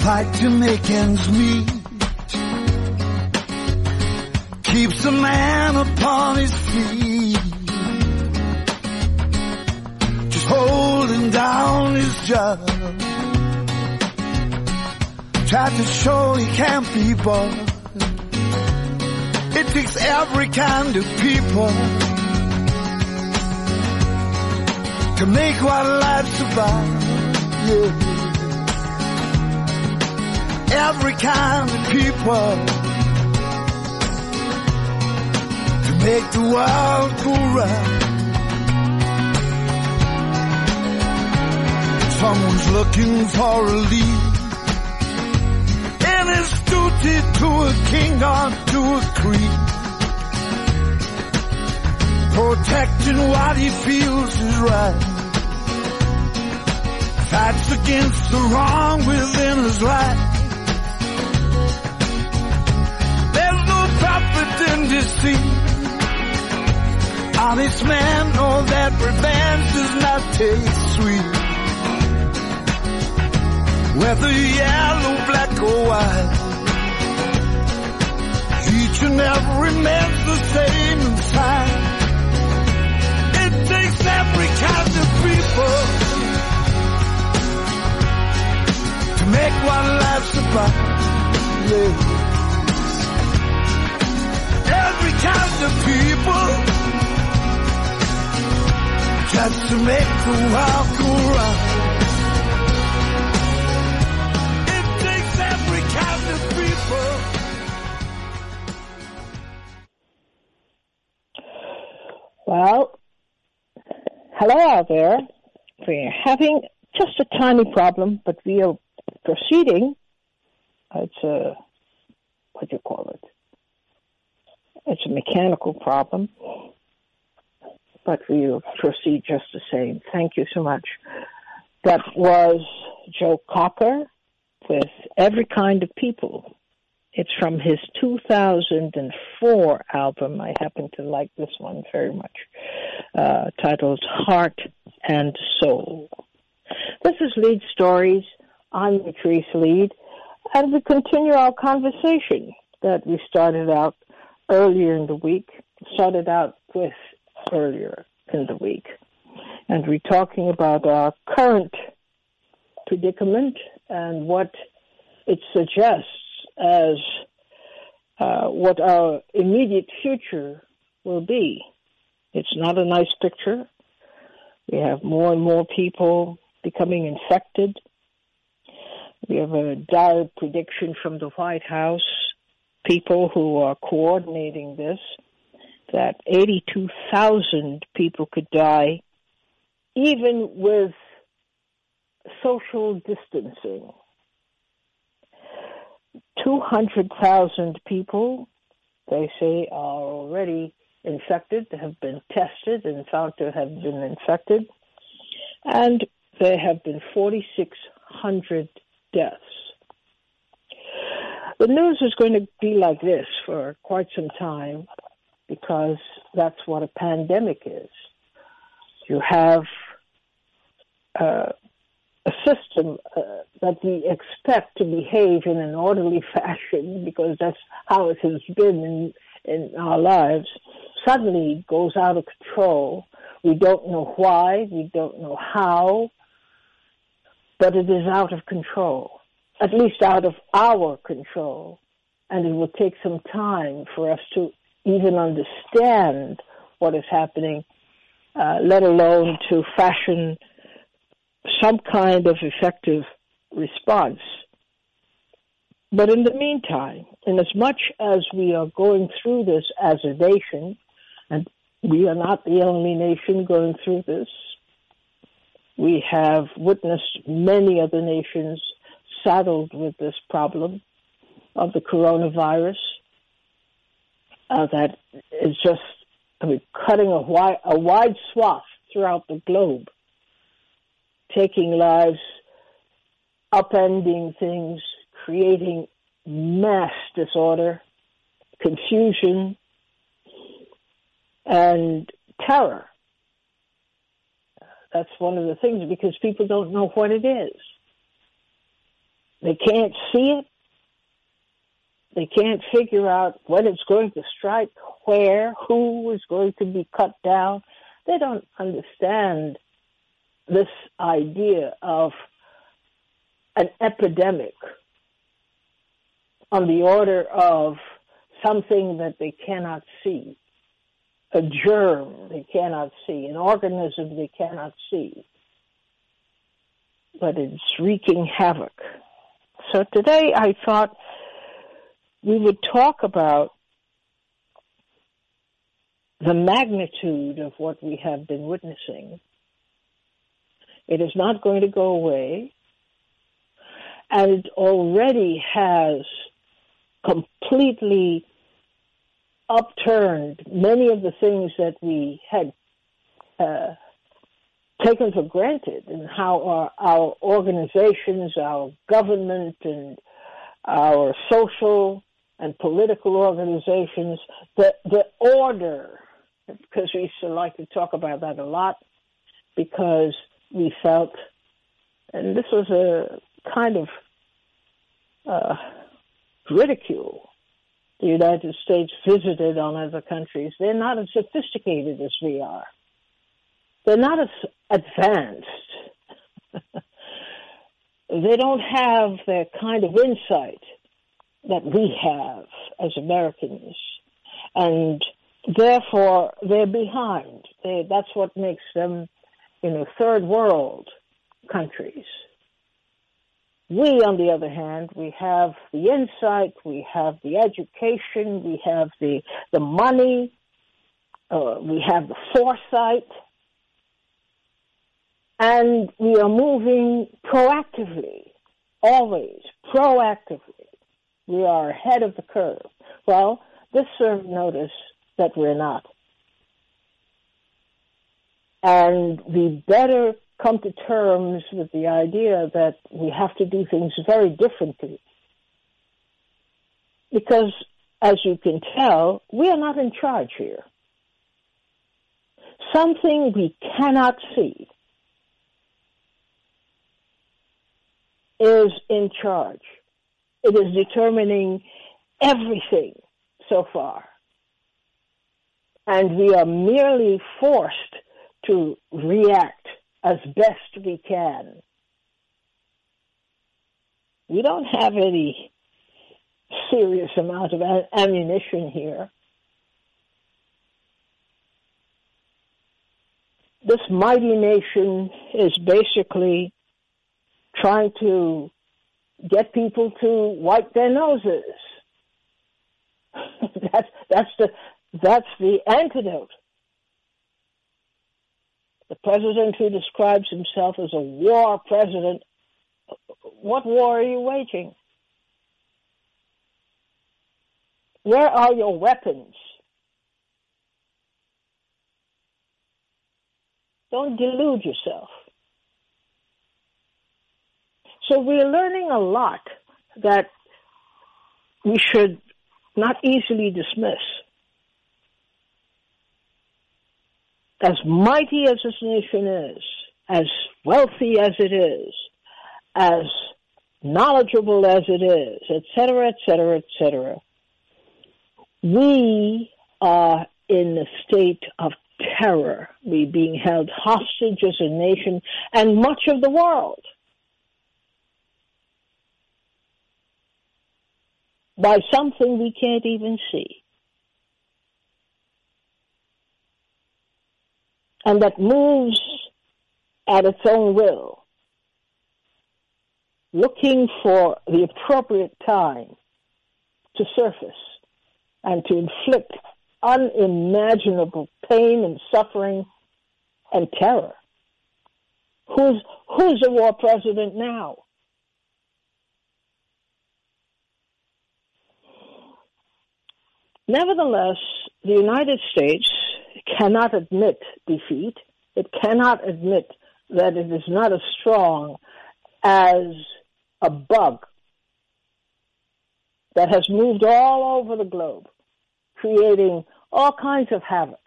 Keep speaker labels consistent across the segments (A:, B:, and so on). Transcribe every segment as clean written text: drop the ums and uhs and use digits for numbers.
A: fight to make ends meet, keeps a man upon his feet, just holding down his job. Tried to show he can't be bought. It takes every kind of people to make what life's about. Yeah. Every kind of people to make the world go round. Someone's looking for a lead, and his duty to a king or to a creed, protecting what he feels is right, fights against the wrong within his life. There's no profit in deceit. Honest men know that revenge does not taste sweet. Whether yellow, black or white, each and every man's the same inside. It takes every kind of people to make what life's about. Yeah. Every kind of people just to make the world go round. It takes every kind of people.
B: Well, hello out there. We're having just a tiny problem, but we are proceeding. It's a, what do you call it? It's a mechanical problem, but we'll proceed just the same. Thank you so much. That was Joe Cocker with Every Kind of People. It's from his 2004 album. I happen to like this one very much, titled Heart and Soul. This is Lead Stories. I'm Patrice Lead, and we continue our conversation that we started out earlier in the week, and we're talking about our current predicament and what it suggests as what our immediate future will be. It's not a nice picture. We have more and more people becoming infected. We have a dire prediction from the White House, people who are coordinating this, that 82,000 people could die, even with social distancing. 200,000 people, they say, are already infected, have been tested and found to have been infected, and there have been 4,600 deaths. The news is going to be like this for quite some time, because that's what a pandemic is. You have a system that we expect to behave in an orderly fashion, because that's how it has been in our lives, suddenly goes out of control. We don't know why, we don't know how, but it is out of control, at least out of our control. And it will take some time for us to even understand what is happening, let alone to fashion some kind of effective response. But in the meantime, in as much as we are going through this as a nation, and we are not the only nation going through this, we have witnessed many other nations saddled with this problem of the coronavirus that is just, cutting a wide swath throughout the globe, taking lives, upending things, creating mass disorder, confusion, and terror. That's one of the things, because people don't know what it is. They can't see it. They can't figure out when it's going to strike, where, who is going to be cut down. They don't understand this idea of an epidemic on the order of something that they cannot see, a germ they cannot see, an organism they cannot see, but it's wreaking havoc. So today I thought we would talk about the magnitude of what we have been witnessing. It is not going to go away, and it already has completely upturned many of the things that we had taken for granted, and how our organizations, our government, and our social and political organizations, the order, because we used to like to talk about that a lot, because we felt, and this was a kind of ridicule, the United States visited on other countries. They're not as sophisticated as we are. They're not as advanced. They don't have the kind of insight that we have as Americans. And therefore, they're behind. That's what makes them, third world countries. We, on the other hand, we have the insight, we have the education, we have the money, we have the foresight, and we are moving proactively, always proactively. We are ahead of the curve. Well, this served notice that we're not. And we better come to terms with the idea that we have to do things very differently. Because, as you can tell, we are not in charge here. Something we cannot see is in charge. It is determining everything so far. And we are merely forced to react as best we can. We don't have any serious amount of ammunition here. This mighty nation is basically trying to get people to wipe their noses. That's the antidote. The president who describes himself as a war president, what war are you waging? Where are your weapons? Don't delude yourself. So we're learning a lot that we should not easily dismiss. As mighty as this nation is, as wealthy as it is, as knowledgeable as it is, et cetera, et cetera, et cetera, we are in a state of terror. We're being held hostage as a nation, and much of the world, by something we can't even see. And that moves at its own will, looking for the appropriate time to surface and to inflict unimaginable pain and suffering and terror. Who's the war president now? Nevertheless, the United States cannot admit defeat. It cannot admit that it is not as strong as a bug that has moved all over the globe, creating all kinds of havoc,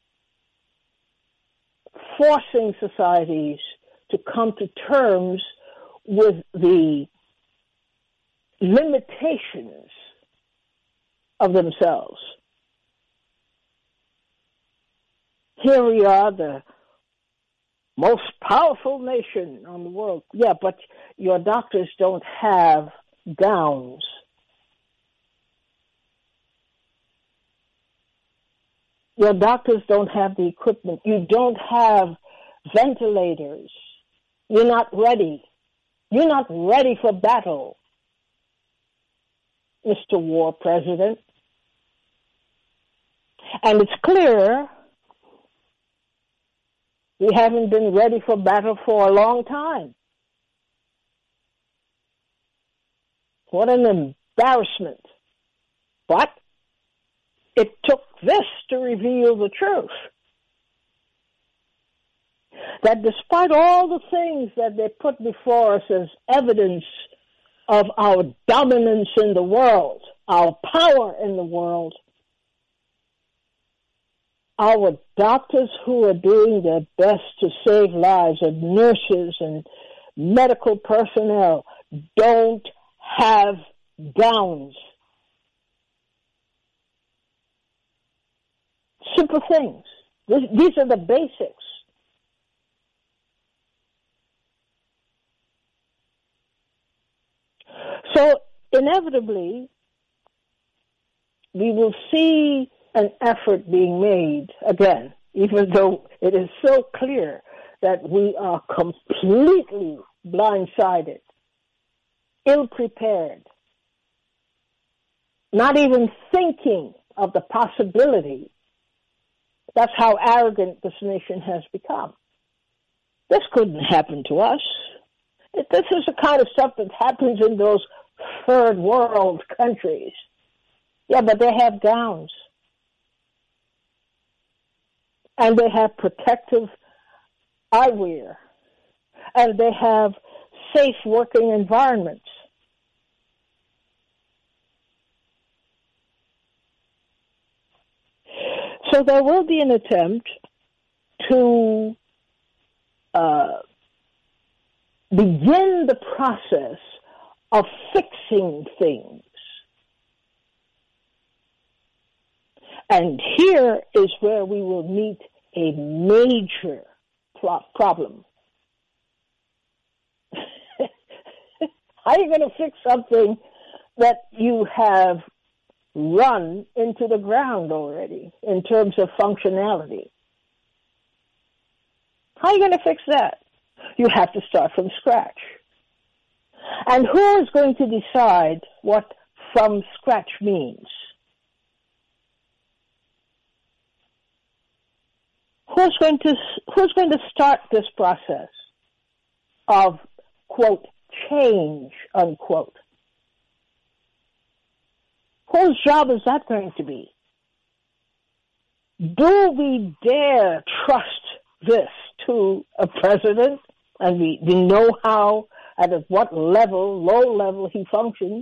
B: forcing societies to come to terms with the limitations of themselves. Here we are, the most powerful nation on the world. Yeah, but your doctors don't have gowns. Your doctors don't have the equipment. You don't have ventilators. You're not ready. You're not ready for battle, Mr. War President. And it's clear we haven't been ready for battle for a long time. What an embarrassment. But it took this to reveal the truth. That despite all the things that they put before us as evidence of our dominance in the world, our power in the world, our doctors who are doing their best to save lives, and nurses and medical personnel, don't have gowns. Simple things. These are the basics. So inevitably, we will see an effort being made again, even though it is so clear that we are completely blindsided, ill-prepared, not even thinking of the possibility. That's how arrogant this nation has become. This couldn't happen to us. This is the kind of stuff that happens in those third world countries. Yeah, but they have gowns. And they have protective eyewear. And they have safe working environments. So there will be an attempt to begin the process of fixing things. And here is where we will meet a major problem. How are you going to fix something that you have run into the ground already in terms of functionality? How are you going to fix that? You have to start from scratch. And who is going to decide what from scratch means? Who's going to start this process of, quote, change, unquote? Whose job is that going to be? Do we dare trust this to a president? And we know how, at what level, low level he functions.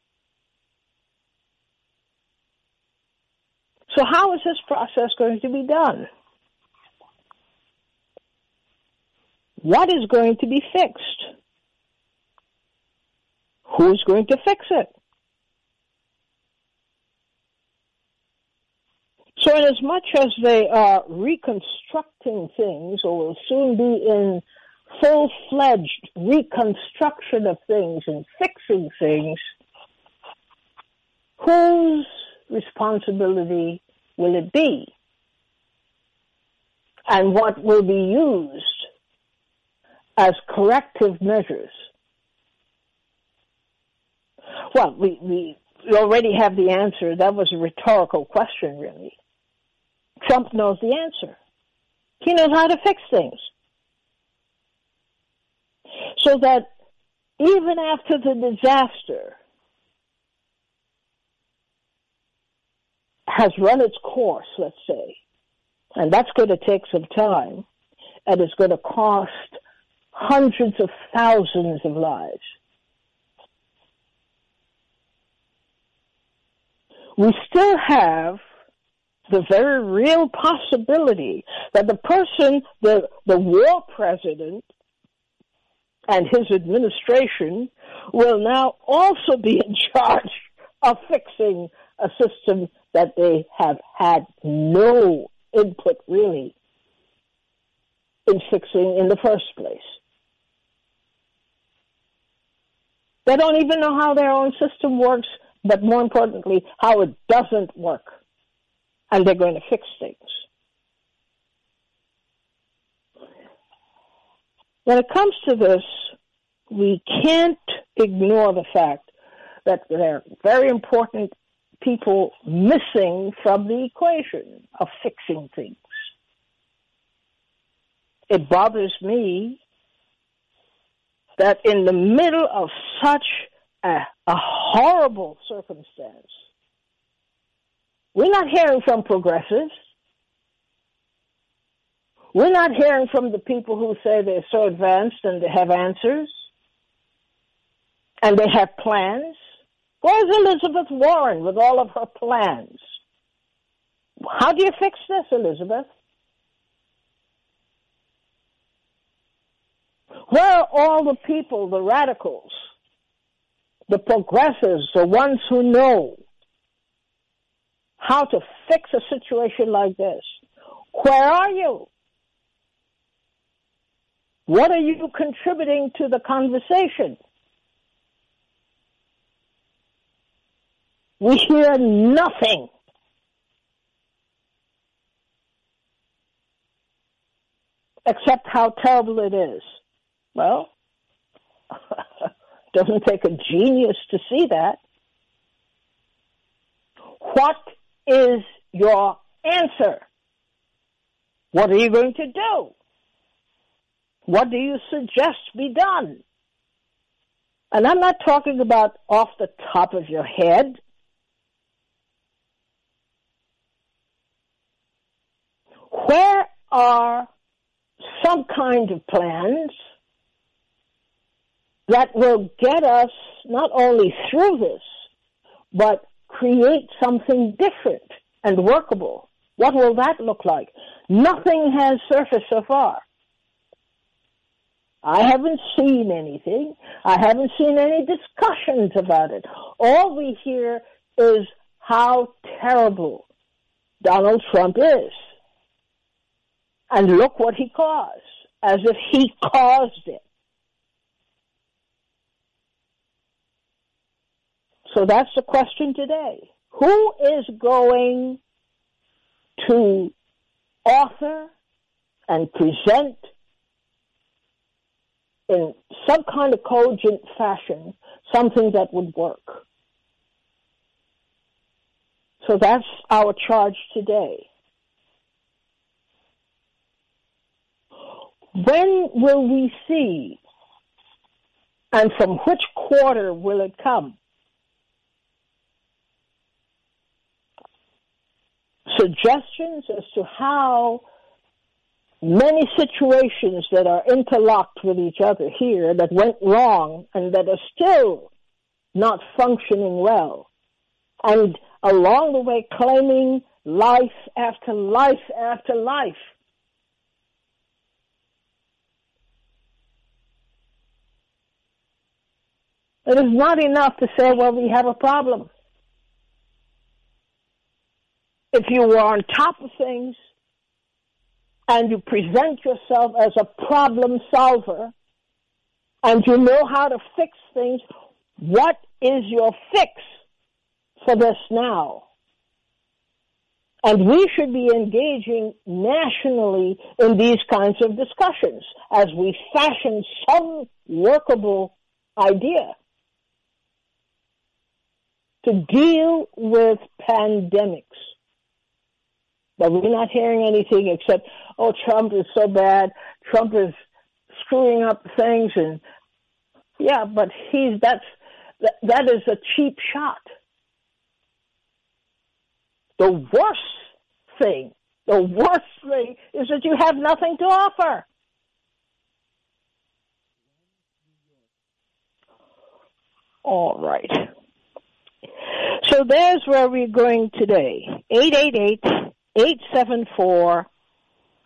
B: So how is this process going to be done? What is going to be fixed? Who's going to fix it? So inasmuch as they are reconstructing things, or will soon be in full-fledged reconstruction of things and fixing things, whose responsibility will it be? And what will be used as corrective measures? Well, we already have the answer. That was a rhetorical question, really. Trump knows the answer. He knows how to fix things. So that even after the disaster has run its course, let's say, and that's going to take some time, and it's going to cost hundreds of thousands of lives, we still have the very real possibility that the person, the war president, and his administration will now also be in charge of fixing a system that they have had no input really in fixing in the first place. They don't even know how their own system works, but more importantly, how it doesn't work. And they're going to fix things. When it comes to this, we can't ignore the fact that there are very important people missing from the equation of fixing things. It bothers me that in the middle of such a horrible circumstance, we're not hearing from progressives. We're not hearing from the people who say they're so advanced and they have answers and they have plans. Where's Elizabeth Warren with all of her plans? How do you fix this, Elizabeth? Where are all the people, the radicals, the progressives, the ones who know how to fix a situation like this? Where are you? What are you contributing to the conversation? We hear nothing. Except how terrible it is. Well, doesn't take a genius to see that. What is your answer? What are you going to do? What do you suggest be done? And I'm not talking about off the top of your head. Where are some kind of plans that will get us not only through this, but create something different and workable? What will that look like? Nothing has surfaced so far. I haven't seen anything. I haven't seen any discussions about it. All we hear is how terrible Donald Trump is. And look what he caused, as if he caused it. So that's the question today. Who is going to author and present in some kind of cogent fashion something that would work? So that's our charge today. When will we see, and from which quarter will it come, suggestions as to how many situations that are interlocked with each other here that went wrong and that are still not functioning well, and along the way claiming life after life after life? It is not enough to say, well, we have a problem. If you were on top of things and you present yourself as a problem solver and you know how to fix things, what is your fix for this now? And we should be engaging nationally in these kinds of discussions as we fashion some workable idea to deal with pandemics. But we're not hearing anything except, oh, Trump is so bad. Trump is screwing up things, and yeah, but that is a cheap shot. The worst thing is that you have nothing to offer. All right. So there's where we're going today.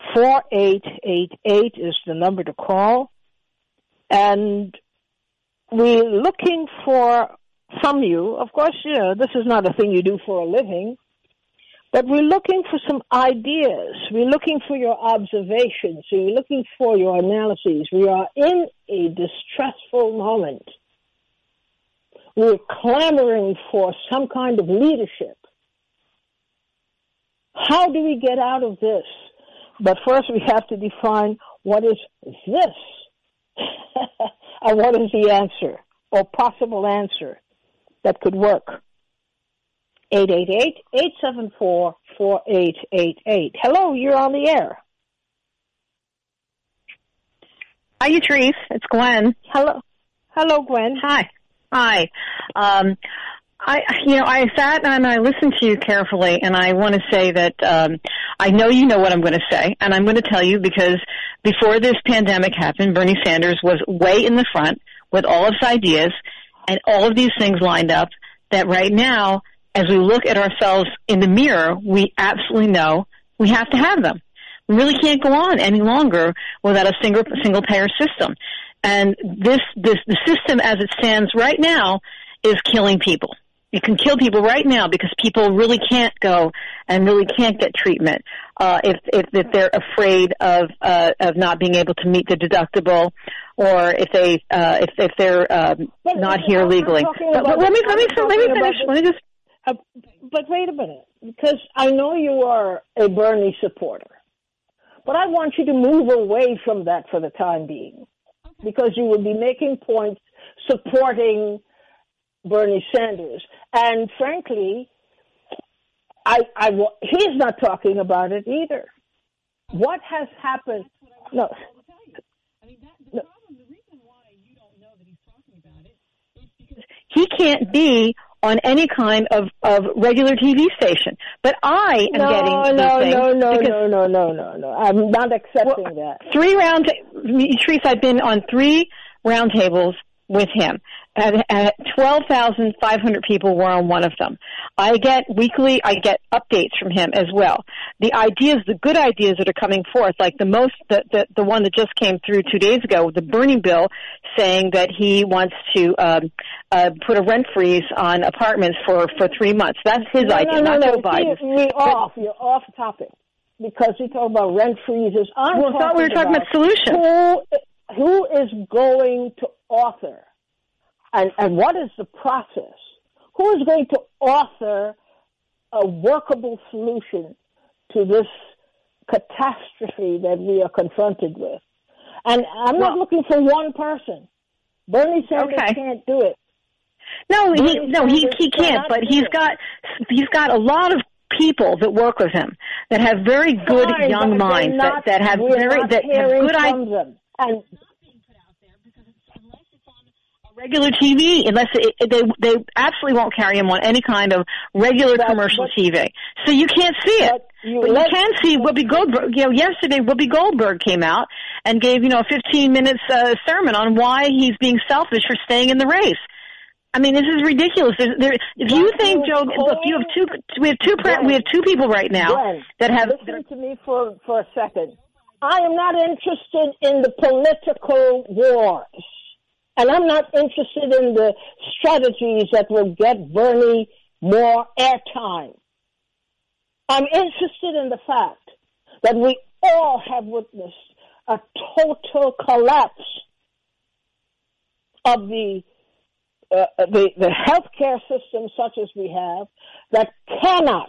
B: 888-874-4888 is the number to call. And we're looking for from you, of course, this is not a thing you do for a living, but we're looking for some ideas. We're looking for your observations. We're looking for your analyses. We are in a distressful moment. We're clamoring for some kind of leadership. How do we get out of this? But first we have to define what is this and what is the answer or possible answer that could work. 888-874-4888. Hello, you're on the air.
C: Hi, Utrice. It's Gwen.
B: Hello, Gwen.
C: Hi. I sat and I listened to you carefully, and I want to say that I know you know what I'm going to say, and I'm going to tell you because before this pandemic happened, Bernie Sanders was way in the front with all of his ideas and all of these things lined up that right now, as we look at ourselves in the mirror, we absolutely know we have to have them. We really can't go on any longer without a single payer system. And the system as it stands right now is killing people. It can kill people right now because people really can't go and really can't get treatment if they're afraid of not being able to meet the deductible, or if they're not here legally. But let me finish. Let me just.
B: But wait a minute, because I know you are a Bernie supporter, but I want you to move away from that for the time being, because you will be making points supporting Bernie Sanders. And frankly, he's not talking about it either. What has happened? No.
C: He can't be on any kind of regular TV station. But I am getting
B: No. I'm not accepting that.
C: Teresa, I've been on 3 roundtables with him. 12,500 people were on one of them. I get updates from him as well. The ideas, the good ideas that are coming forth, like the one that just came through 2 days ago, the Bernie bill, saying that he wants to put a rent freeze on apartments for 3 months. That's his idea, not Joe Biden's.
B: You're off topic, because you talk about rent freezes.
C: I thought we were talking about solutions.
B: Who is going to author? And what is the process? Who is going to author a workable solution to this catastrophe that we are confronted with? And I'm not looking for one person. Bernie Sanders can't do it.
C: He can't. But he's got a lot of people that work with him that have very good young minds that have good ideas.
B: And
C: regular TV, unless they absolutely won't carry him on any kind of regular commercial TV. So you can't see it. But you can see Whoopi Goldberg. Yesterday Whoopi Goldberg came out and gave, a 15 minutes sermon on why he's being selfish for staying in the race. I mean, this is ridiculous. If you think, Joe, look, we have two people right now that have.
B: Listen to me for a second. I am not interested in the political wars. And I'm not interested in the strategies that will get Bernie more airtime. I'm interested in the fact that we all have witnessed a total collapse of the healthcare system such as we have that cannot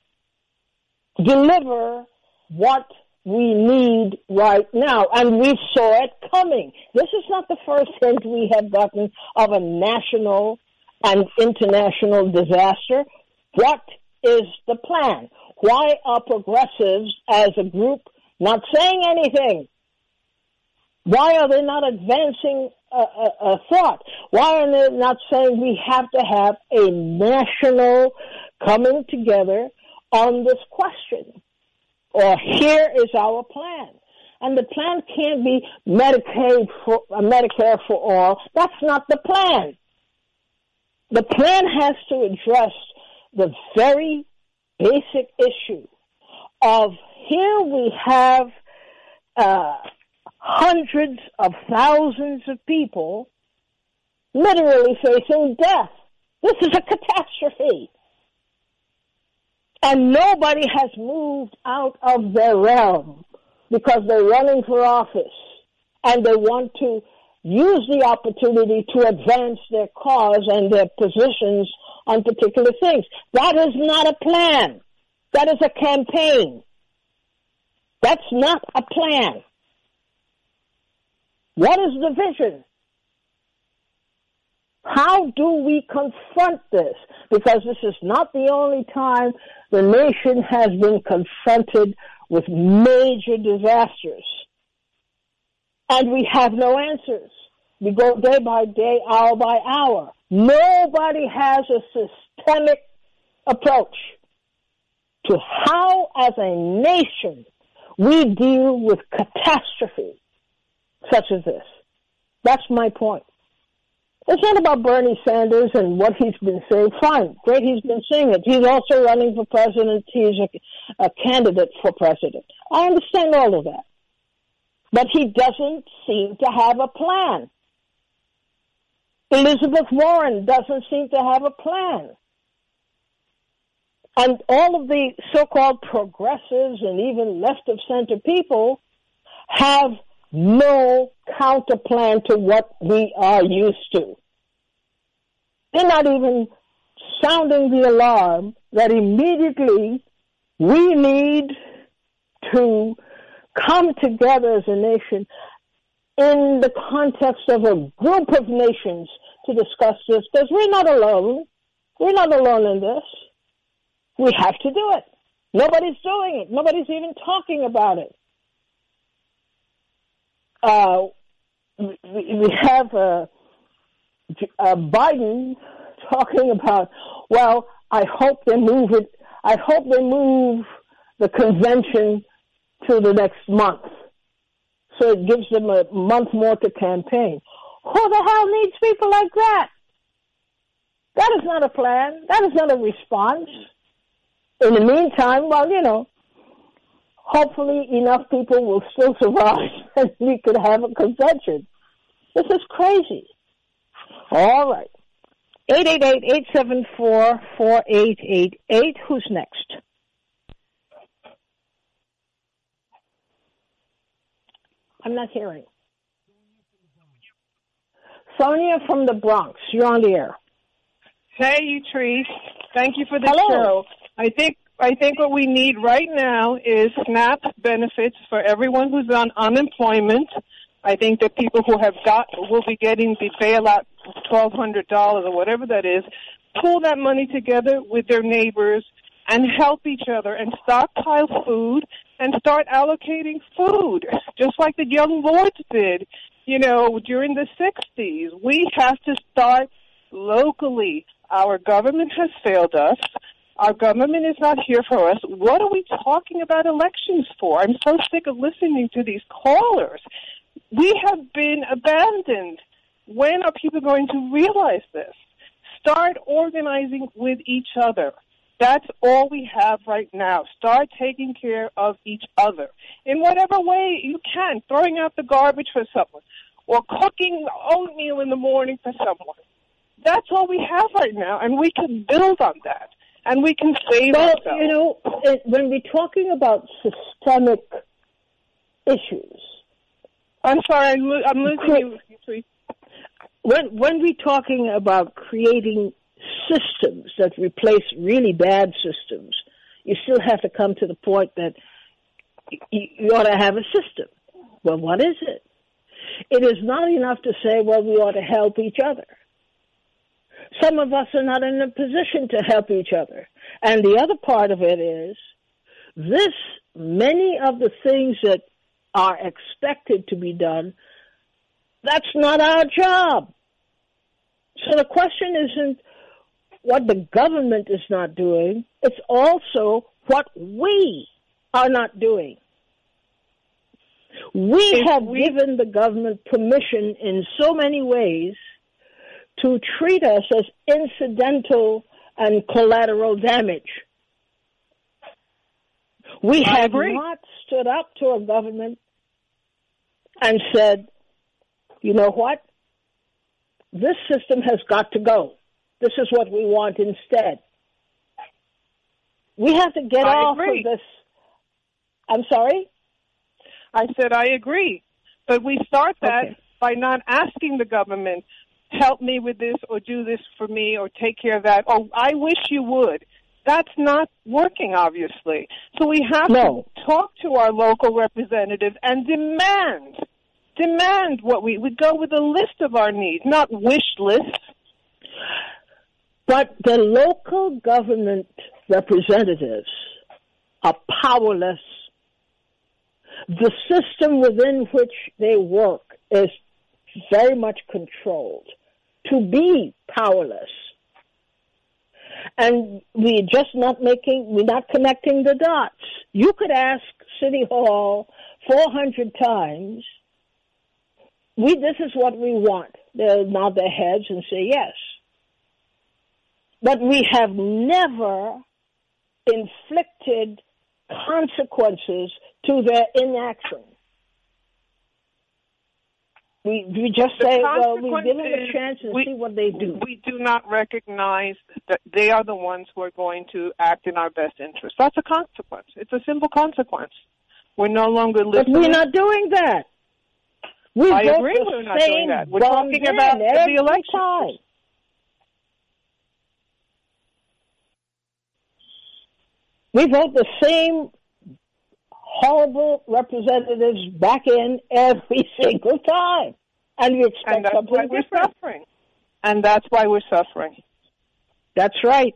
B: deliver what we need right now, and we saw it coming. This is not the first hint we have gotten of a national and international disaster. What is the plan? Why are progressives as a group not saying anything? Why are they not advancing a thought? Why are they not saying we have to have a national coming together on this question? Or here is our plan. And the plan can't be Medicare for all. That's not the plan. The plan has to address the very basic issue of here we have hundreds of thousands of people literally facing death. This is a catastrophe. And nobody has moved out of their realm because they're running for office and they want to use the opportunity to advance their cause and their positions on particular things. That is not a plan. That is a campaign. That's not a plan. What is the vision? How do we confront this? Because this is not the only time the nation has been confronted with major disasters. And we have no answers. We go day by day, hour by hour. Nobody has a systemic approach to how, as a nation, we deal with catastrophe such as this. That's my point. It's not about Bernie Sanders and what he's been saying. Fine, great, he's been saying it. He's also running for president. He's a candidate for president. I understand all of that. But he doesn't seem to have a plan. Elizabeth Warren doesn't seem to have a plan. And all of the so-called progressives and even left-of-center people have no counterplan to what we are used to. They're not even sounding the alarm that immediately we need to come together as a nation in the context of a group of nations to discuss this, because we're not alone. We're not alone in this. We have to do it. Nobody's doing it. Nobody's even talking about it. We have Biden talking about, well, I hope they move it. I hope they move the convention to the next month, so it gives them a month more to campaign. Who the hell needs people like that? That is not a plan. That is not a response. In the meantime, well, hopefully enough people will still survive and we could have a convention. This is crazy. All right. 888-874-4888. Who's next? I'm not hearing. Sonia from the Bronx. You're on the air.
D: Hey, Utrice. Thank you for the
B: Hello.
D: show. I think what we need right now is SNAP benefits for everyone who's on unemployment. I think that people who will be getting the bailout $1,200 or whatever that is, pull that money together with their neighbors and help each other and stockpile food and start allocating food, just like the Young Lords did, during the 60s. We have to start locally. Our government has failed us. Our government is not here for us. What are we talking about elections for? I'm so sick of listening to these callers. We have been abandoned. When are people going to realize this? Start organizing with each other. That's all we have right now. Start taking care of each other in whatever way you can, throwing out the garbage for someone or cooking oatmeal in the morning for someone. That's all we have right now, and we can build on that, and we can save ourselves.
B: When we're talking about systemic issues...
D: I'm sorry, I'm losing you.
B: When we're talking about creating systems that replace really bad systems, you still have to come to the point that you ought to have a system. Well, what is it? It is not enough to say, well, we ought to help each other. Some of us are not in a position to help each other. And the other part of it is many of the things that are expected to be done, that's not our job. So the question isn't what the government is not doing, it's also what we are not doing. We have given the government permission in so many ways to treat us as incidental and collateral damage. We have not stood up to a government and said, you know what? this system has got to go. This is what we want instead. We have to get off of this. I'm sorry?
D: I said I agree. But we start that by not asking the government, help me with this or do this for me or take care of that. Oh, I wish you would. That's not working, obviously. So we have to talk to our local representatives and demand what we go with a list of our needs, not wish lists.
B: But the local government representatives are powerless. The system within which they work is very much controlled to be powerless. And we're not connecting the dots. You could ask City Hall 400 times, this is what we want. They'll nod their heads and say yes. But we have never inflicted consequences to their inaction. We just say, well, we give them a chance and see what they do.
D: We do not recognize that they are the ones who are going to act in our best interest. That's a consequence. It's a simple consequence. We're no longer listening.
B: But we're not doing that.
D: I agree we're not doing that. We're talking about the election.
B: Time. We vote the same horrible representatives back in every single time. And we expect something different.
D: And that's why we're suffering.
B: That's right.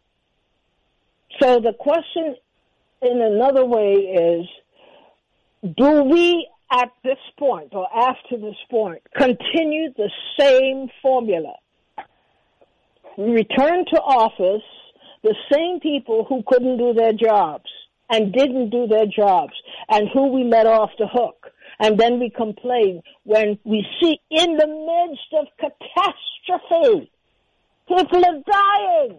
B: So the question in another way is, do we at this point or after this point continue the same formula? We return to office the same people who couldn't do their jobs and didn't do their jobs and who we let off the hook. And then we complain when we see in the midst of catastrophe, people are dying.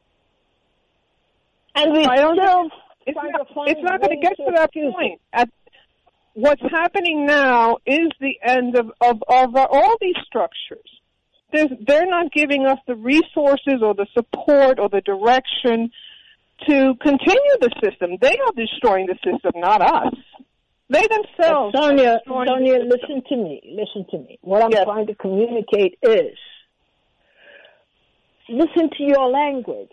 B: And we
D: it's not going to get to that point. What's happening now is the end of all these structures. They're not giving us the resources or the support or the direction to continue the system. They are destroying the system, not us. They themselves.
B: Sonia, listen to me. What I'm trying to communicate is, listen to your language.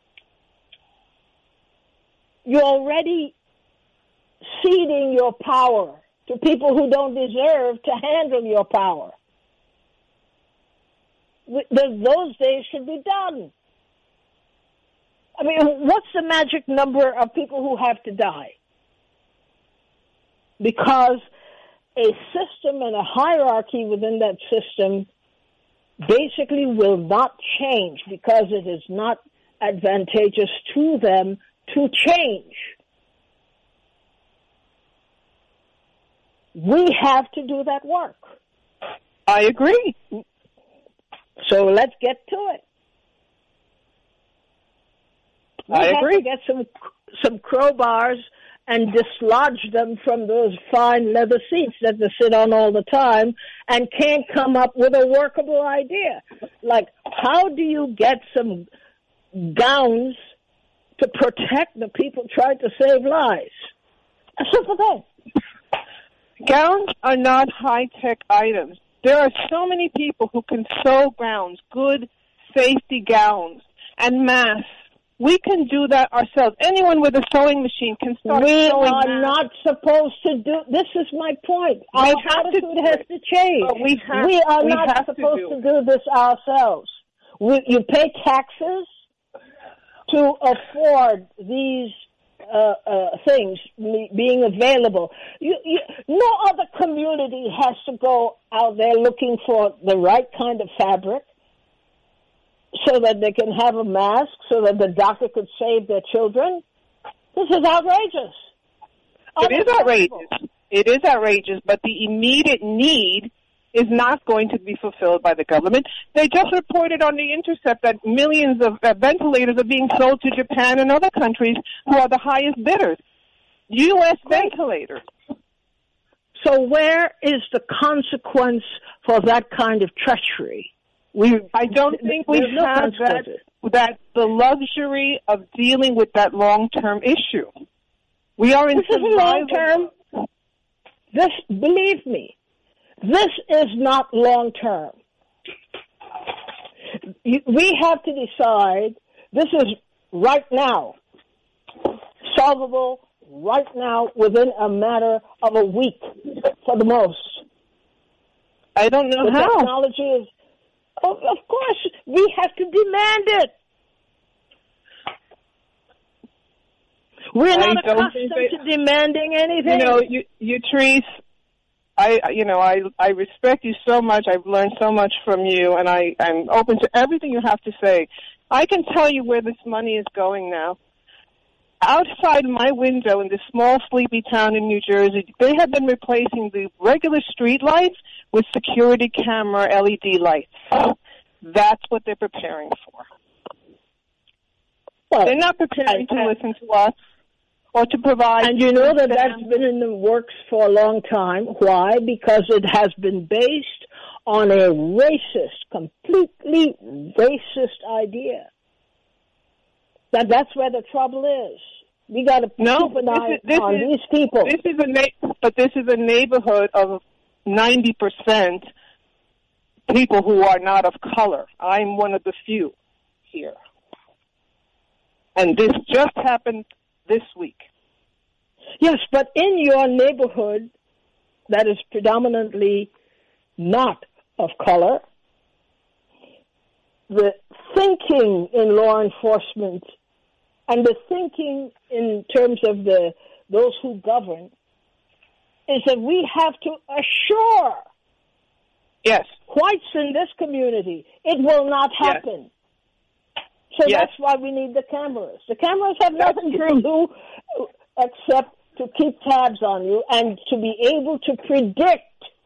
B: You're already ceding your power to people who don't deserve to handle your power. Those days should be done. I mean, what's the magic number of people who have to die? Because a system and a hierarchy within that system basically will not change because it is not advantageous to them to change. We have to do that work.
D: I agree.
B: So let's get to it. We have to get some crowbars and dislodge them from those fine leather seats that they sit on all the time and can't come up with a workable idea. Like, how do you get some gowns to protect the people trying to save lives? A simple thing.
D: Gowns are not high-tech items. There are so many people who can sew gowns, good safety gowns, and masks. We can do that ourselves. Anyone with a sewing machine can start sewing.
B: We are not supposed to do. This is my point. Our attitude has to change. We are not supposed to do this ourselves. You pay taxes to afford these things being available. No other community has to go out there looking for the right kind of fabric so that they can have a mask, so that the doctor could save their children. This is outrageous.
D: It is outrageous. It is outrageous, but the immediate need is not going to be fulfilled by the government. They just reported on The Intercept that millions of ventilators are being sold to Japan and other countries who are the highest bidders. U.S. ventilators.
B: So where is the consequence for that kind of treachery?
D: I don't think we have that the luxury of dealing with that long-term issue. We are in
B: long-term. This, believe me, this is not long-term. We have to decide this is right now, solvable right now within a matter of a week for the most.
D: I don't know how.
B: Technology is, of course, we have to demand it. We're not accustomed to demanding anything.
D: Yatrice, I respect you so much. I've learned so much from you, and I'm open to everything you have to say. I can tell you where this money is going now. Outside my window in this small, sleepy town in New Jersey, they have been replacing the regular street lights with security camera LED lights. That's what they're preparing for. Well, they're not preparing to listen to us or to provide.
B: And you know that's been in the works for a long time. Why? Because it has been based on a completely racist idea. That's where the trouble is. We got to keep an eye on these people.
D: But this is a neighborhood of 90% people who are not of color. I'm one of the few here. And this just happened this week.
B: Yes, but in your neighborhood that is predominantly not of color, the thinking in law enforcement and the thinking in terms of those who govern is that we have to assure whites in this community it will not happen. So that's why we need the cameras. The cameras have nothing to do except to keep tabs on you and to be able to predict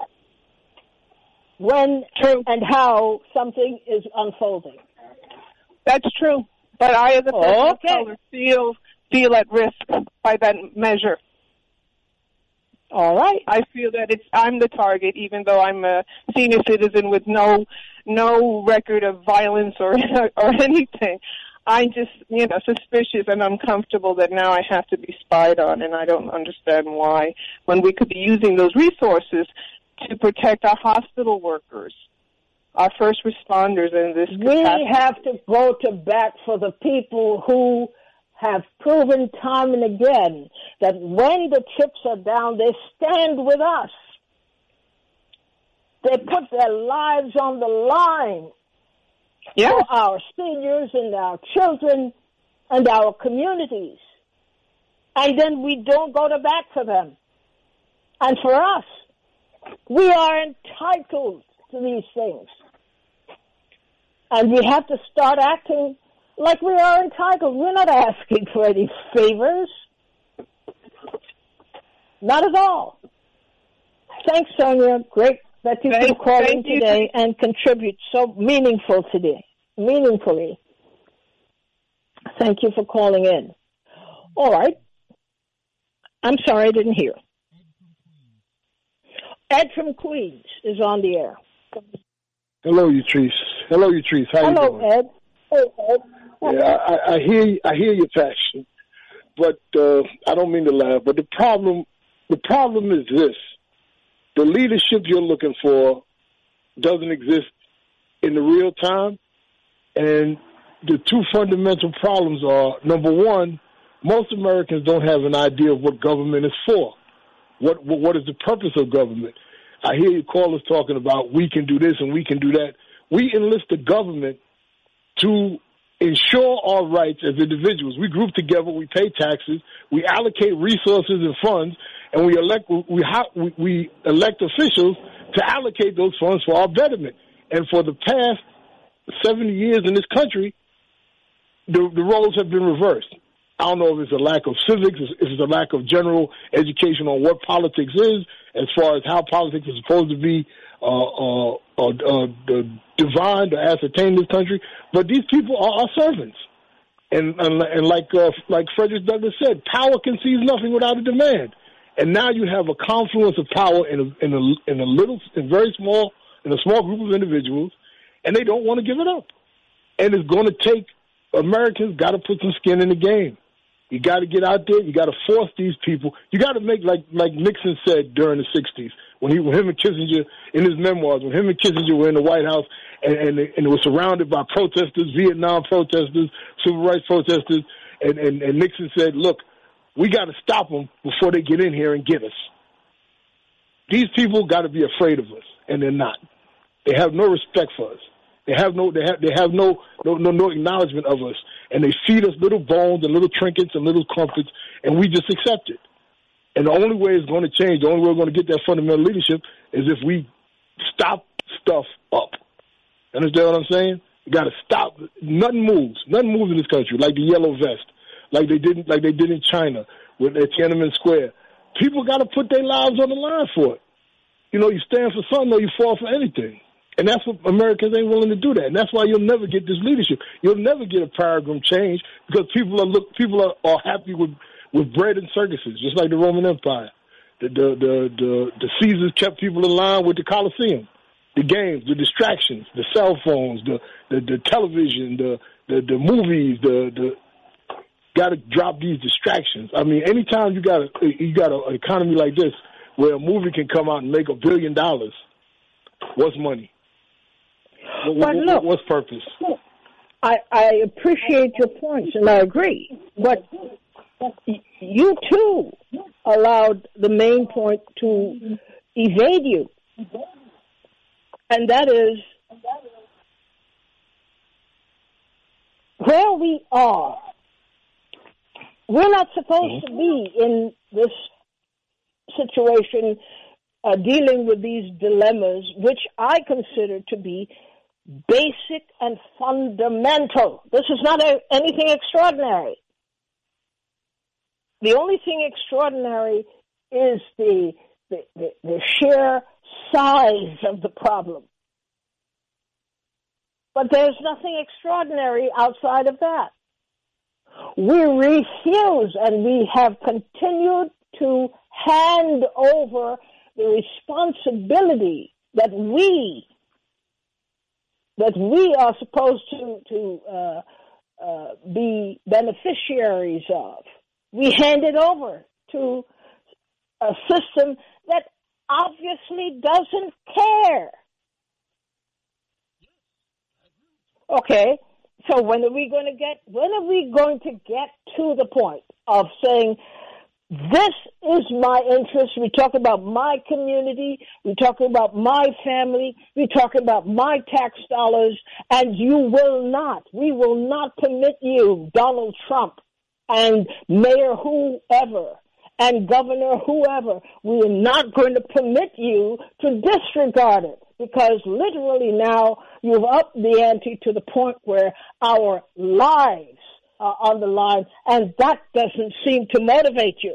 B: when and how something is unfolding.
D: That's true. But I, as a person of color, feel at risk by that measure.
B: All right.
D: I feel that I'm the target, even though I'm a senior citizen with no record of violence or anything. I'm just, suspicious and uncomfortable that now I have to be spied on, and I don't understand why, when we could be using those resources to protect our hospital workers, our first responders in this capacity.
B: We have to go to bat for the people who have proven time and again that when the chips are down, they stand with us. They put their lives on the line for our seniors and our children and our communities. And then we don't go to bat for them. And for us, we are entitled to these things. And we have to start acting like we are entitled. We're not asking for any favors. Not at all. Thanks, Sonia. Great that you can call in today and contribute so meaningfully. Thank you for calling in. All right. I'm sorry, I didn't hear. Ed from Queens is on the air.
E: Hello, Yatrice. How you doing?
B: Hello, Ed. Hey, Ed.
E: Yeah, I hear your passion, but I don't mean to laugh. But the problem is this: the leadership you're looking for doesn't exist in the real time, and the two fundamental problems are: number one, most Americans don't have an idea of what government is for. What is the purpose of government? I hear you callers talking about we can do this and we can do that. We enlist the government to ensure our rights as individuals. We group together, we pay taxes, we allocate resources and funds, and we elect officials to allocate those funds for our betterment. And for the past 70 years in this country, the roles have been reversed. I don't know if it's a lack of civics, if it's a lack of general education on what politics is, as far as how politics is supposed to be divined or ascertained in this country. But these people are our servants. And like Frederick Douglass said, power concedes nothing without a demand. And now you have a confluence of power in a small group of individuals, and they don't want to give it up. And it's going to take Americans got to put some skin in the game. You got to get out there. You got to force these people. You got to make like Nixon said during the '60s when him and Kissinger in his memoirs, when him and Kissinger were in the White House and it was surrounded by protesters, Vietnam protesters, civil rights protesters, and Nixon said, "Look, we got to stop them before they get in here and get us." These people got to be afraid of us, and they're not. They have no respect for us. They have no acknowledgement of us, and they feed us little bones and little trinkets and little comforts, and we just accept it. And the only way it's going to change, the only way we're going to get that fundamental leadership is if we stop stuff up. Understand what I'm saying? You got to stop. Nothing moves. Nothing moves in this country like the yellow vest, like they did in China with Tiananmen Square. People got to put their lives on the line for it. You know, you stand for something or you fall for anything. And that's what Americans ain't willing to do that. And that's why you'll never get this leadership. You'll never get a paradigm change because people are happy with bread and circuses, just like the Roman Empire. The Caesars kept people in line with the Colosseum, the games, the distractions, the cell phones, the television, the movies, got to drop these distractions. I mean, anytime you got an economy like this where a movie can come out and make $1 billion, what's money? What's purpose?
B: I appreciate your points, and I agree. But you, too, allowed the main point to evade you. And that is where we are. We're not supposed to be in this situation dealing with these dilemmas, which I consider to be basic and fundamental. This is not anything extraordinary. The only thing extraordinary is the sheer size of the problem. But there's nothing extraordinary outside of that. We refuse, and we have continued to hand over the responsibility that we are supposed to be beneficiaries of. We hand it over to a system that obviously doesn't care. Okay, so when are we going to get to the point of saying, this is my interest, we talk about my community, we talk about my family, we talk about my tax dollars, and we will not permit you, Donald Trump, and Mayor whoever, and Governor whoever, we are not going to permit you to disregard it, because literally now you've upped the ante to the point where our lives are on the line, and that doesn't seem to motivate you.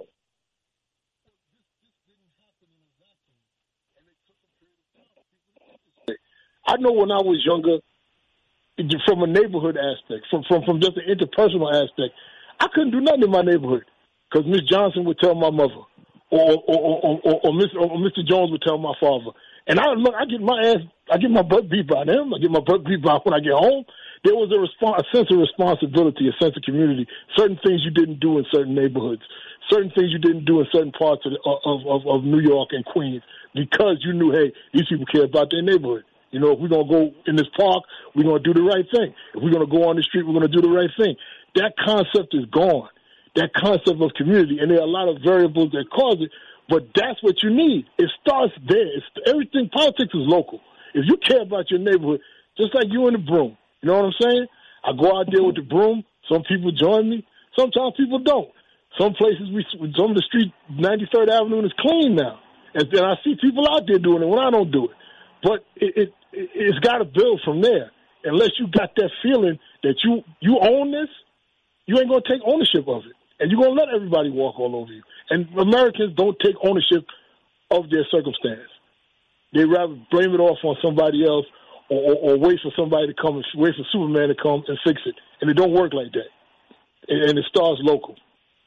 E: I know when I was younger, from a neighborhood aspect, from just an interpersonal aspect, I couldn't do nothing in my neighborhood because Miss Johnson would tell my mother, or Mr. Jones would tell my father. And I get my butt beat by them. I get my butt beat by when I get home. There was a sense of responsibility, a sense of community. Certain things you didn't do in certain neighborhoods, certain things you didn't do in certain parts of New York and Queens, because you knew, hey, these people care about their neighborhood. You know, if we're going to go in this park, we're going to do the right thing. If we're going to go on the street, we're going to do the right thing. That concept is gone. That concept of community, and there are a lot of variables that cause it, but that's what you need. It starts there. Everything, politics is local. If you care about your neighborhood, just like you in the broom, you know what I'm saying? I go out there with the broom. Some people join me. Sometimes people don't. Some places, some of the street, 93rd Avenue is clean now. And I see people out there doing it when I don't do it. But it's got to build from there. Unless you got that feeling that you own this, you ain't going to take ownership of it. And you're going to let everybody walk all over you. And Americans don't take ownership of their circumstance. They rather blame it off on somebody else or wait for somebody to come, wait for Superman to come and fix it. And it don't work like that. And it starts local.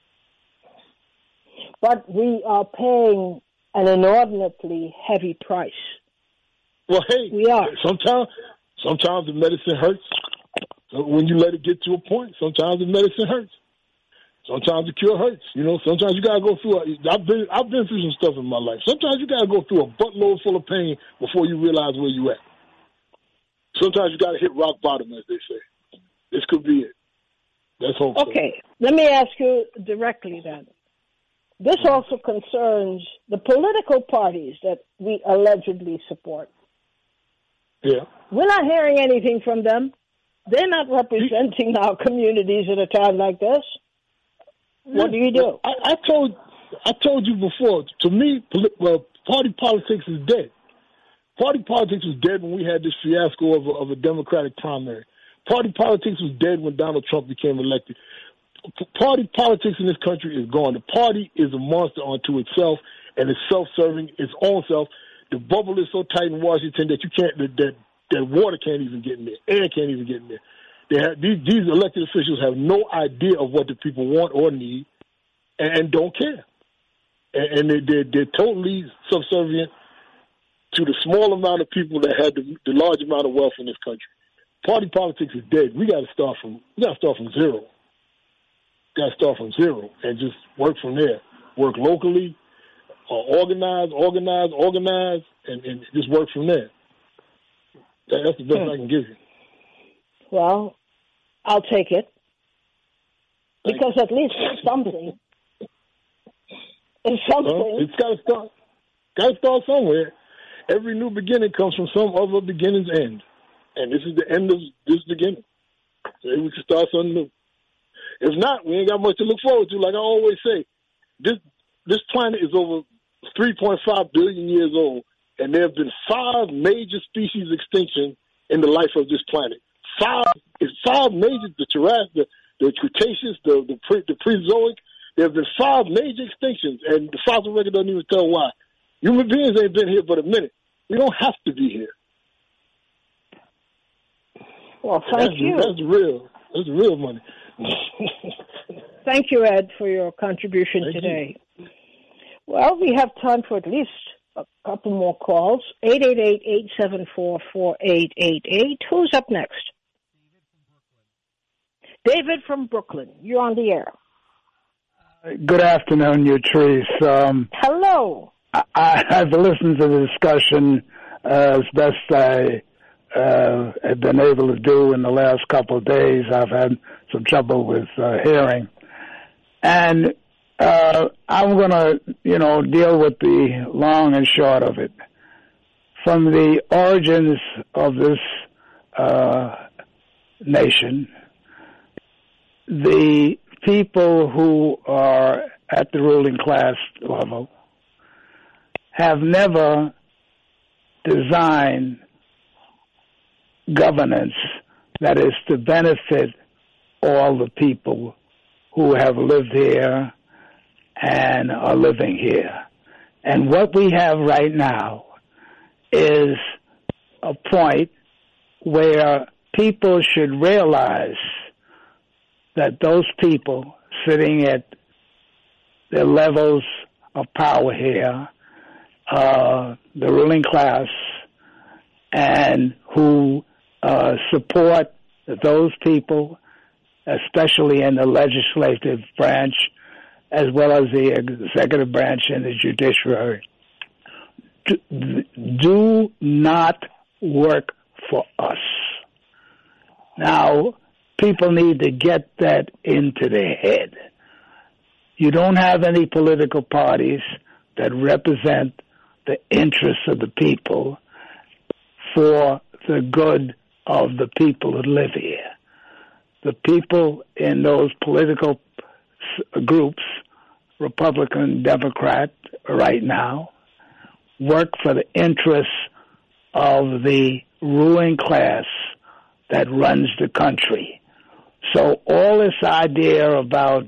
B: But we are paying an inordinately heavy price.
E: Well, hey,
B: we are.
E: Sometimes Sometimes the medicine hurts when you let it get to a point. Sometimes the medicine hurts. Sometimes the cure hurts. Sometimes you gotta go through. I've been through some stuff in my life. Sometimes you gotta go through a buttload full of pain before you realize where you at. Sometimes you gotta hit rock bottom, as they say. This could be it. Let's hope so.
B: Okay, let me ask you directly then. This also concerns the political parties that we allegedly support.
E: Yeah.
B: We're not hearing anything from them. They're not representing our communities at a time like this. What do you do?
E: I told you before, to me, party politics is dead. Party politics was dead when we had this fiasco of a Democratic primary. Party politics was dead when Donald Trump became elected. Party politics in this country is gone. The party is a monster unto itself, and it's self-serving, its own self. The bubble is so tight in Washington that you can't, that water can't even get in there, air can't even get in there. These elected officials have no idea of what the people want or need, and don't care, and they're totally subservient to the small amount of people that had the large amount of wealth in this country. Party politics is dead. We got to start from zero. Got to start from zero and just work from there. Work locally, organize, and just work from there. That's the best I can give you.
B: Well, I'll take it. Because at least it's something. It's something.
E: Well, it's got to start. Got to start somewhere. Every new beginning comes from some other beginning's end. And this is the end of this beginning. Maybe we can start something new. If not, we ain't got much to look forward to. Like I always say, this planet is over 3.5 billion years old, and there have been 5 major species extinction in the life of this planet. 5 major, the Cretaceous, the Prezoic. There have been 5 major extinctions, and the fossil record doesn't even tell why. Human beings ain't been here but a minute. We don't have to be here.
B: Well, thank you.
E: That's real. That's real money.
B: Thank you, Ed, for your contribution today. Well, we have time for at least a couple more calls. 888-874-4888. Who's up next? David from Brooklyn. You're on the air.
F: Good afternoon, Utrice.
B: Hello.
F: I've listened to the discussion as best I have been able to do in the last couple of days. I've had some trouble with hearing. And I'm going to, deal with the long and short of it. From the origins of this nation, the people who are at the ruling class level have never designed governance that is to benefit all the people who have lived here and are living here. And what we have right now is a point where people should realize that those people sitting at the levels of power here, the ruling class, and who support those people, especially in the legislative branch, as well as the executive branch and the judiciary, do not work for us. Now, people need to get that into their head. You don't have any political parties that represent the interests of the people for the good of the people who live here. The people in those political groups, Republican, Democrat, right now, work for the interests of the ruling class that runs the country. So all this idea about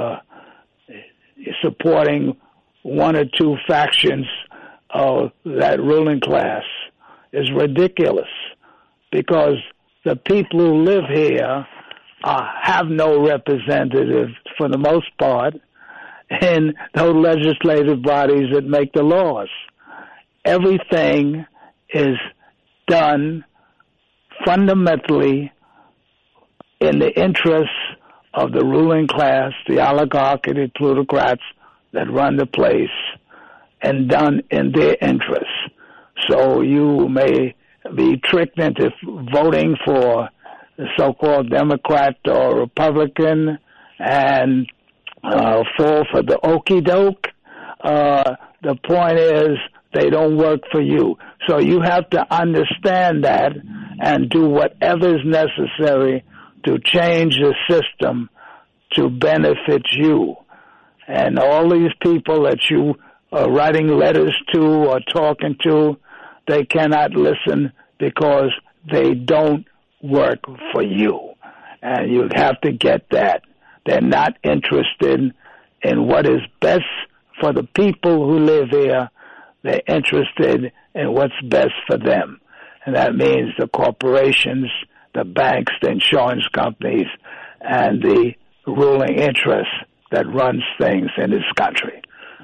F: supporting one or two factions of that ruling class is ridiculous, because the people who live here have no representative, for the most part, in those legislative bodies that make the laws. Everything is done fundamentally in the interests of the ruling class, the oligarchy, the plutocrats that run the place, and done in their interests. So you may be tricked into voting for the so-called Democrat or Republican and fall for the okie doke. The point is they don't work for you. So you have to understand that and do whatever is necessary to change the system to benefit you. And all these people that you are writing letters to or talking to, they cannot listen because they don't work for you. And you have to get that. They're not interested in what is best for the people who live here. They're interested in what's best for them. And that means the corporations, the banks, the insurance companies, and the ruling interests that runs things in this country.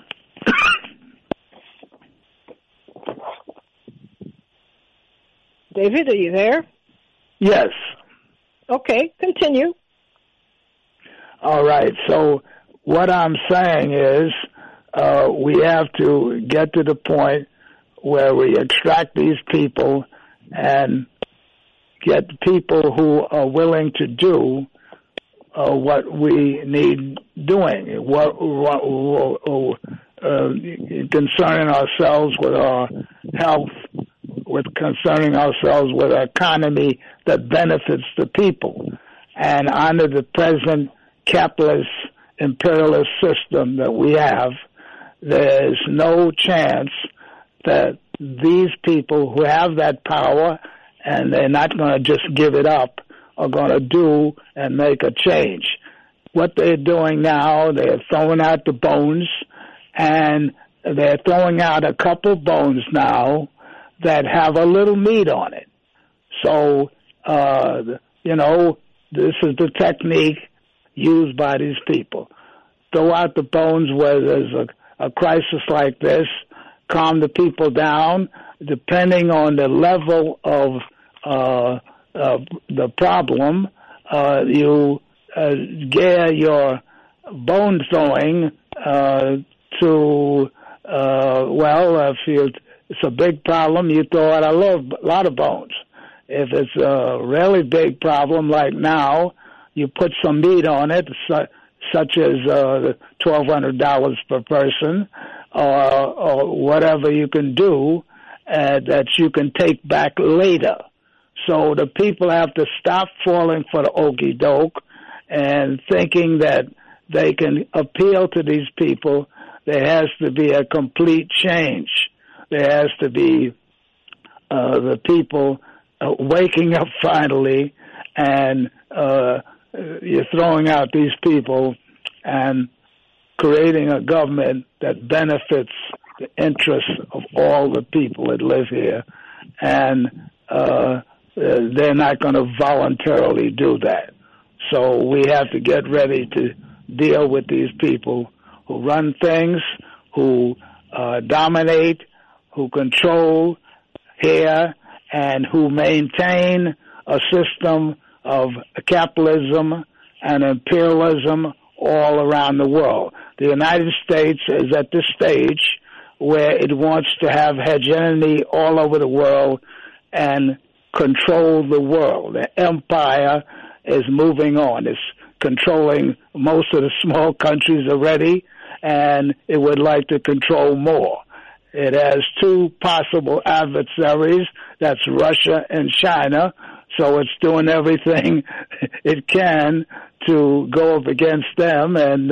B: David, are you there?
F: Yes.
B: Okay, continue.
F: All right. So what I'm saying is we have to get to the point where we extract these people and get people who are willing to do what we need doing, concerning ourselves with our health, with concerning ourselves with our economy that benefits the people. And under the present capitalist imperialist system that we have, there's no chance that these people who have that power, and they're not going to just give it up, are going to do and make a change. What they're doing now, they're throwing out the bones, and they're throwing out a couple bones now that have a little meat on it. So, this is the technique used by these people. Throw out the bones where there's a crisis like this, calm the people down, depending on the level of the problem, you gear your bone throwing to, if it's a big problem, you throw out a lot of bones. If it's a really big problem like now, you put some meat on it, such as $1,200 per person, or whatever you can do that you can take back later. So the people have to stop falling for the okie doke and thinking that they can appeal to these people. There has to be a complete change. There has to be the people waking up finally, and you're throwing out these people and creating a government that benefits the interests of all the people that live here. And they're not going to voluntarily do that. So we have to get ready to deal with these people who run things, who dominate, who control here, and who maintain a system of capitalism and imperialism all around the world. The United States is at this stage where it wants to have hegemony all over the world and control the world. The empire is moving on. It's controlling most of the small countries already, and it would like to control more. It has two possible adversaries, that's Russia and China, so it's doing everything it can to go up against them and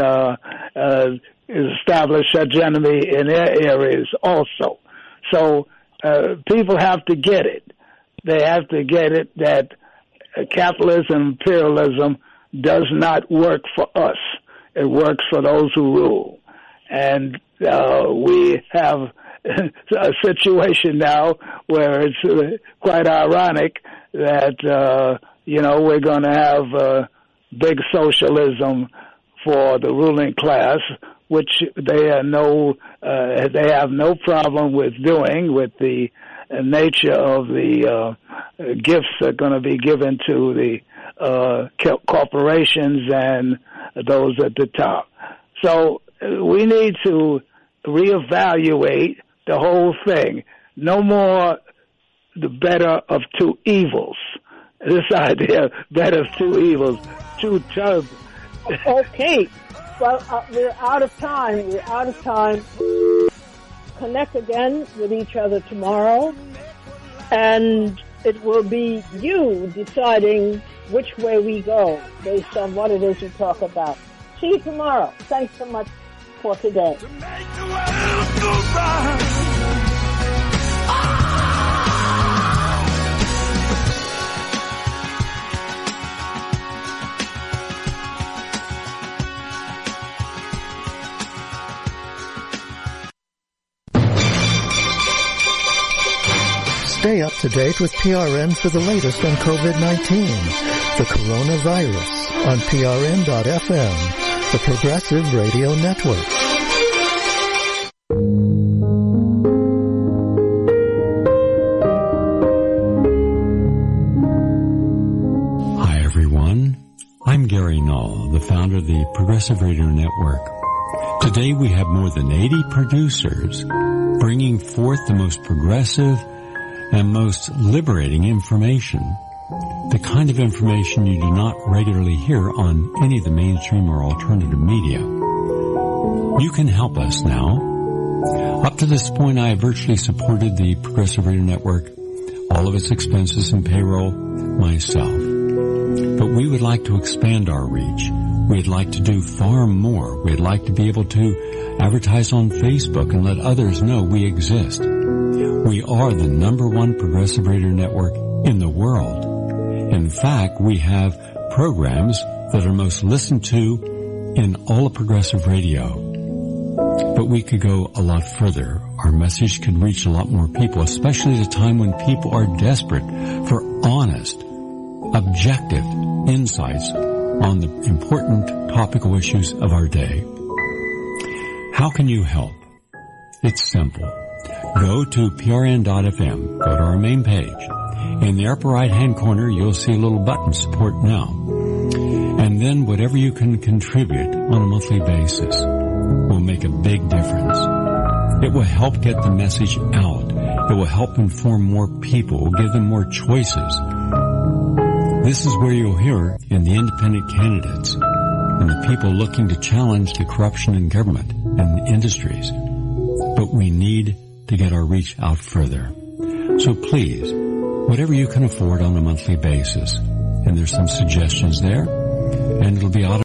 F: establish hegemony in their areas also. So people have to get it. They have to get it that capitalism, imperialism does not work for us. It works for those who rule. And we have a situation now where it's quite ironic that, we're going to have big socialism for the ruling class, which they have no problem with doing with the nature of the gifts that are going to be given to the corporations and those at the top. So we need to reevaluate the whole thing. No more the better of two evils. This idea, better of two evils, two terms.
B: Okay. Well, we're out of time. Connect again with each other tomorrow, and it will be you deciding which way we go based on what it is we talk about. See you tomorrow. Thanks so much for today.
A: To make the world go round.
G: Stay up to date with PRN for the latest on COVID-19, the coronavirus on PRN.FM, the Progressive Radio Network.
H: Hi everyone, I'm Gary Null, the founder of the Progressive Radio Network. Today we have more than 80 producers bringing forth the most progressive and most liberating information, the kind of information you do not regularly hear on any of the mainstream or alternative media. You can help us now. Up to this point, I have virtually supported the Progressive Radio Network, all of its expenses and payroll, myself. But we would like to expand our reach. We'd like to do far more. We'd like to be able to advertise on Facebook and let others know we exist. We are the #1 progressive radio network in the world. In fact, we have programs that are most listened to in all of progressive radio. But we could go a lot further. Our message could reach a lot more people, especially at a time when people are desperate for honest, objective insights on the important topical issues of our day. How can you help? It's simple. Go to PRN.FM. Go to our main page. In the upper right-hand corner, you'll see a little button, Support Now. And then whatever you can contribute on a monthly basis will make a big difference. It will help get the message out. It will help inform more people, give them more choices. This is where you'll hear in the independent candidates and the people looking to challenge the corruption in government and industries. But we need to get our reach out further. So please, whatever you can afford on a monthly basis, and there's some suggestions there, and it'll be out